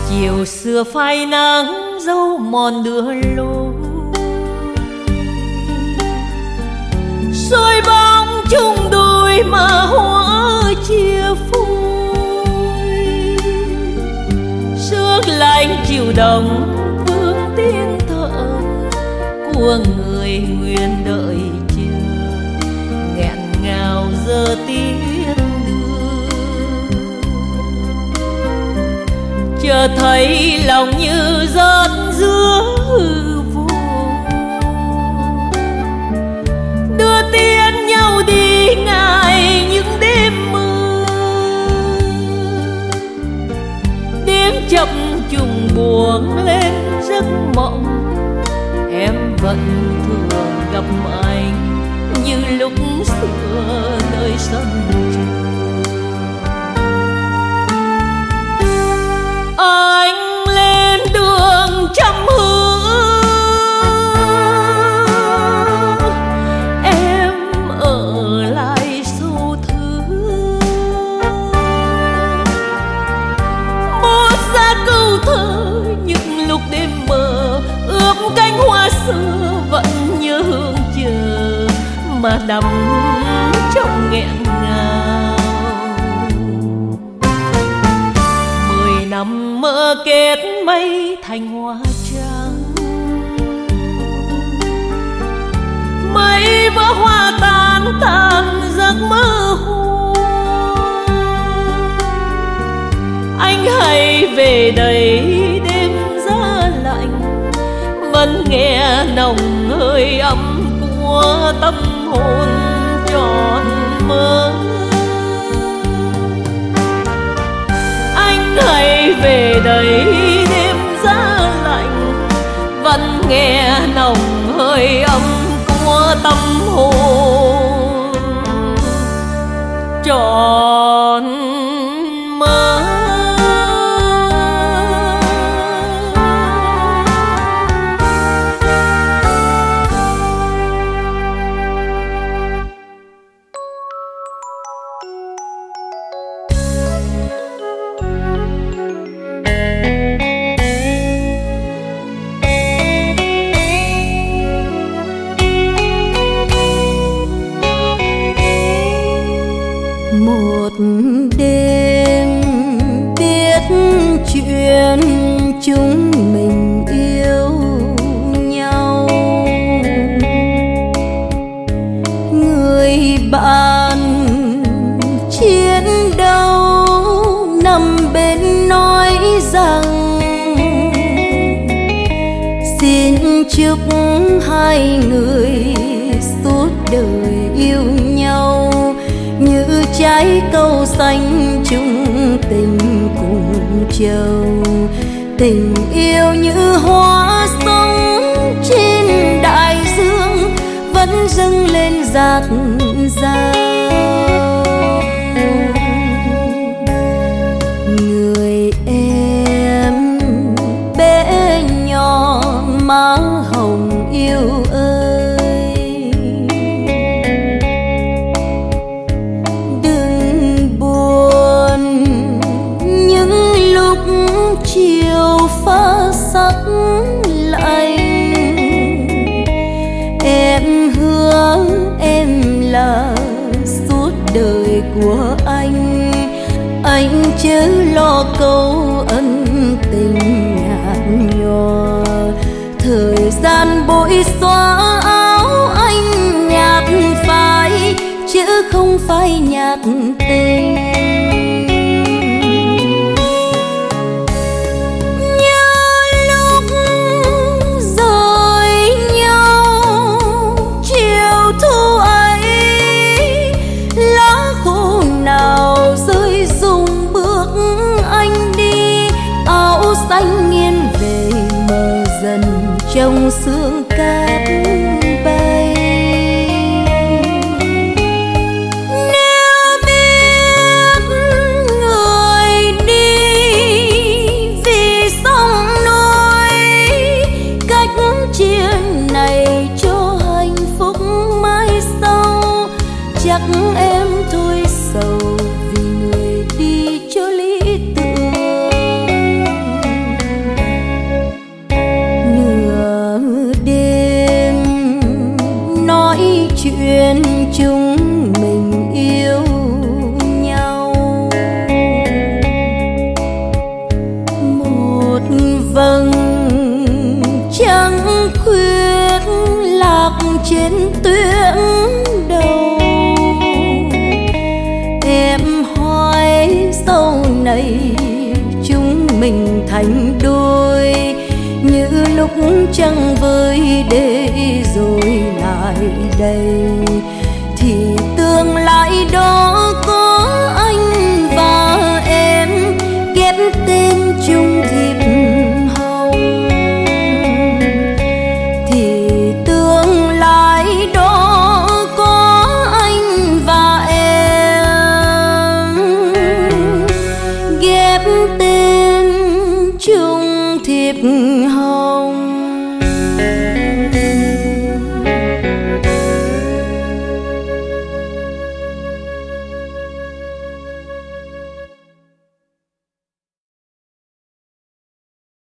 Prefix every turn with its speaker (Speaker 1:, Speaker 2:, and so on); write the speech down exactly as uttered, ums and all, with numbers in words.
Speaker 1: chiều xưa phai nắng dấu mòn đưa lối, soi bóng chung đôi mà hoa chia phôi. Sương lạnh chiều đông vương tiếng thở của người nguyện đợi chờ, nghẹn ngào giờ tiếng đưa. Chờ thấy lòng như rớt giữa hư vô, đưa tiến nhau đi ngại những đêm mưa. Đêm chậm trùng buông lên giấc mộng, em vẫn thường gặp anh như lúc xưa nơi sân trường. Anh lên đường trăm hướng, em ở lại sâu thương. Bút ra câu thơ những lúc đêm mờ, ướp cánh hoa xưa vẫn nhớ hương chờ mà đắm trong nghẹn ngào. Mười năm mơ kết mây thành hoa trắng, mây vỡ hoa tan tan giấc mơ hoa. Anh hãy về đây đêm giá lạnh, vẫn nghe nồng hơi ấm của tâm hồn tròn mơ. Anh hãy về đây đêm giá lạnh, vẫn nghe nồng hơi ấm của tâm hồn tròn mơ.
Speaker 2: Đêm biết chuyện chúng mình yêu nhau, người bạn chiến đấu nằm bên nói rằng xin chúc hai người suốt đời yêu nhau, như trái câu xanh chung tình cùng châu. Tình yêu như hoa sống trên đại dương, vẫn dâng lên dạt dào. Người em bé nhỏ má hồng yêu ơi, đừng buồn những lúc chiều pha sắc lạnh. Em hứa em là suốt đời của anh, anh chớ lo câu ân tình nhạt nhòa. Thời gian bội xóa áo anh nhạt phai, chứ không phải nhạt tình. Xanh nghiêng về mờ dần trong sương cát bay. Nếu biết người đi vì sông núi, cách chia này cho hạnh phúc mãi sau, chắc em thôi sầu vì người đi cho lý tưởng. vầng trăng khuyết lạc trên tuyến đầu. Em hỏi sau này chúng mình thành đôi như lúc trăng với để rồi lại đây, thì tương lai đó có anh và em ghép tên chung thiệp hồng. Thì tương lai đó có anh và em ghép tên chung thiệp hồng.